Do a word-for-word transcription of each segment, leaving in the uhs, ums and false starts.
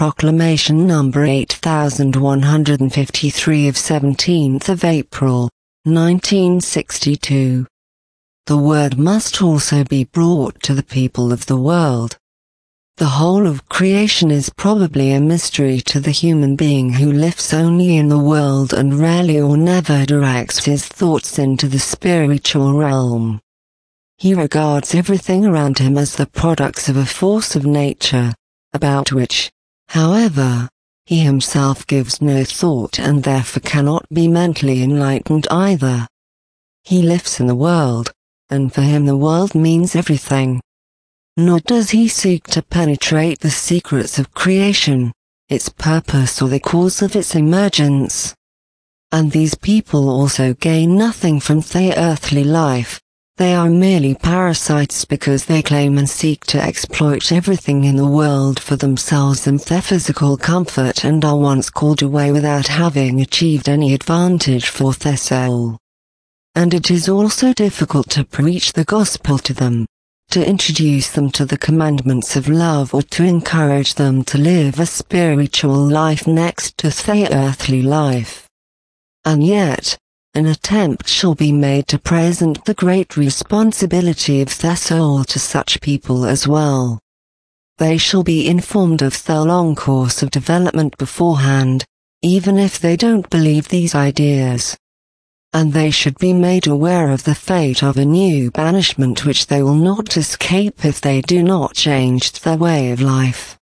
Proclamation number eight thousand one hundred fifty-three of seventeenth of April, nineteen sixty-two. The word must also be brought to the people of the world. The whole of creation is probably a mystery to the human being who lives only in the world and rarely or never directs his thoughts into the spiritual realm. He regards everything around him as the products of a force of nature, about which, however, he himself gives no thought and therefore cannot be mentally enlightened either. He lives in the world, and for him the world means everything. Nor does he seek to penetrate the secrets of creation, its purpose or the cause of its emergence. And these people also gain nothing from their earthly life. They are merely parasites because they claim and seek to exploit everything in the world for themselves and their physical comfort and are once called away without having achieved any advantage for their soul. And it is also difficult to preach the gospel to them, to introduce them to the commandments of love or to encourage them to live a spiritual life next to their earthly life. And yet, an attempt shall be made to present the great responsibility of their soul to such people as well. They shall be informed of their long course of development beforehand, even if they don't believe these ideas. And they should be made aware of the fate of a new banishment which they will not escape if they do not change their way of life.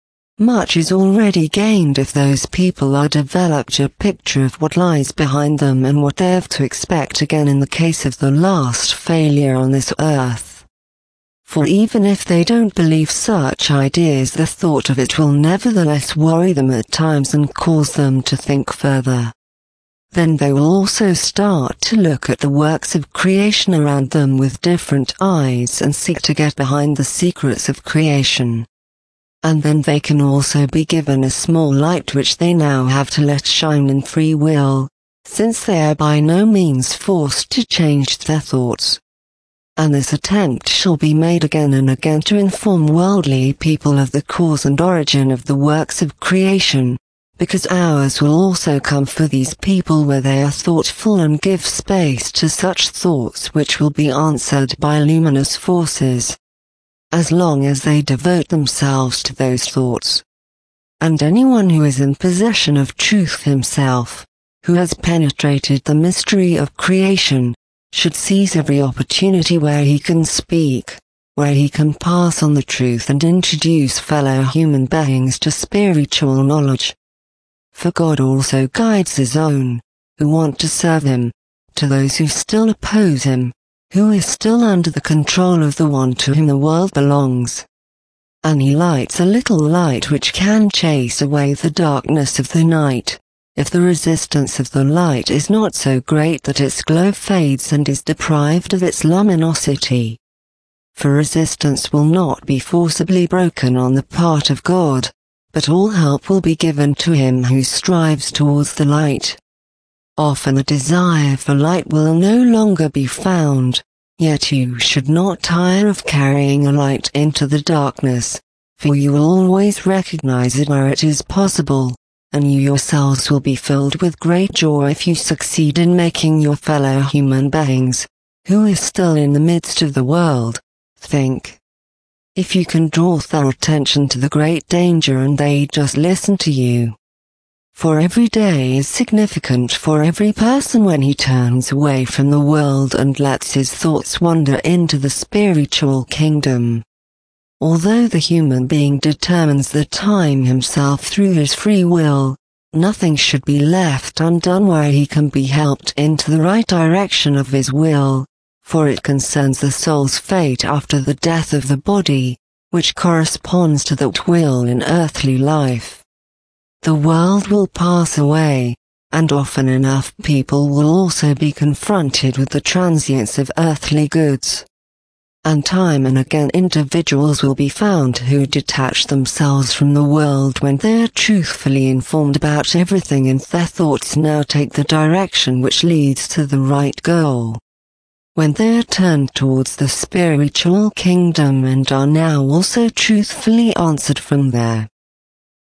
Much is already gained if those people are developed a picture of what lies behind them and what they have to expect again in the case of the last failure on this earth. For even if they don't believe such ideas, the thought of it will nevertheless worry them at times and cause them to think further. Then they will also start to look at the works of creation around them with different eyes and seek to get behind the secrets of creation. And then they can also be given a small light which they now have to let shine in free will, since they are by no means forced to change their thoughts. And this attempt shall be made again and again to inform worldly people of the cause and origin of the works of creation, because hours will also come for these people where they are thoughtful and give space to such thoughts which will be answered by luminous forces, as long as they devote themselves to those thoughts. And anyone who is in possession of truth himself, who has penetrated the mystery of creation, should seize every opportunity where he can speak, where he can pass on the truth and introduce fellow human beings to spiritual knowledge. For God also guides his own, who want to serve him, to those who still oppose him, who is still under the control of the one to whom the world belongs. And he lights a little light which can chase away the darkness of the night, if the resistance of the light is not so great that its glow fades and is deprived of its luminosity. For resistance will not be forcibly broken on the part of God, but all help will be given to him who strives towards the light. Often the desire for light will no longer be found, yet you should not tire of carrying a light into the darkness, for you will always recognize it where it is possible, and you yourselves will be filled with great joy if you succeed in making your fellow human beings, who is still in the midst of the world, think. If you can draw their attention to the great danger and they just listen to you. For every day is significant for every person when he turns away from the world and lets his thoughts wander into the spiritual kingdom. Although the human being determines the time himself through his free will, nothing should be left undone where he can be helped into the right direction of his will, for it concerns the soul's fate after the death of the body, which corresponds to that will in earthly life. The world will pass away, and often enough people will also be confronted with the transience of earthly goods. And time and again individuals will be found who detach themselves from the world when they are truthfully informed about everything and their thoughts now take the direction which leads to the right goal. When they are turned towards the spiritual kingdom and are now also truthfully answered from there.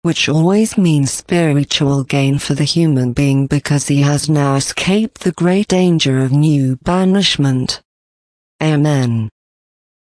which always means spiritual gain for the human being because he has now escaped the great danger of new banishment. Amen.